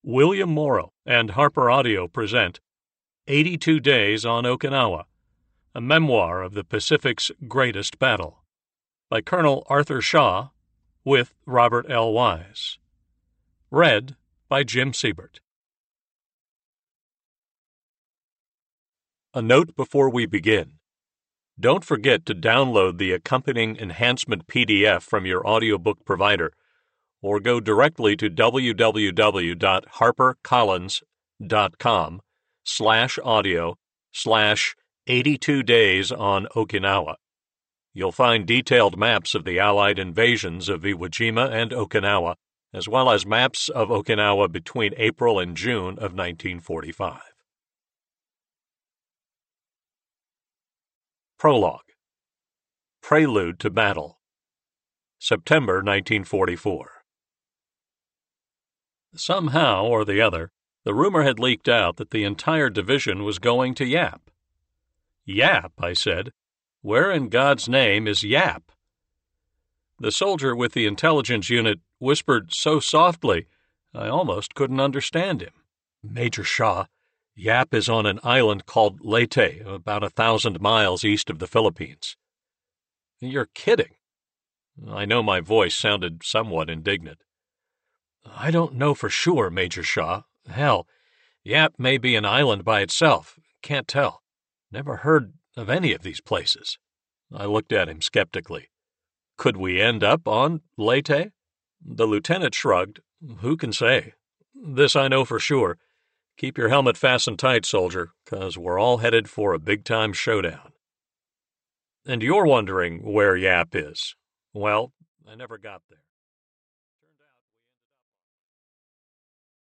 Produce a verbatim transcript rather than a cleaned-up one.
William Morrow and Harper Audio present eighty-two Days on Okinawa, a memoir of the Pacific's greatest battle, by Colonel Arthur Shaw, with Robert L. Wise. Read by Jim Siebert. A note before we begin. Don't forget to download the accompanying enhancement P D F from your audiobook provider, or go directly to www.harpercollins.com slash audio slash 82 days on Okinawa. You'll find detailed maps of the Allied invasions of Iwo Jima and Okinawa, as well as maps of Okinawa between April and June of nineteen forty-five. Prologue. Prelude to Battle. September nineteen forty-four. Somehow or the other, the rumor had leaked out that the entire division was going to Yap. Yap, I said. Where in God's name is Yap? The soldier with the intelligence unit whispered so softly, I almost couldn't understand him. Major Shaw, Yap is on an island called Leyte, about a thousand miles east of the Philippines. You're kidding. I know my voice sounded somewhat indignant. I don't know for sure, Major Shaw. Hell, Yap may be an island by itself. Can't tell. Never heard of any of these places. I looked at him skeptically. Could we end up on Leyte? The lieutenant shrugged. Who can say? This I know for sure. Keep your helmet fastened tight, soldier, 'cause we're all headed for a big-time showdown. And you're wondering where Yap is. Well, I never got there.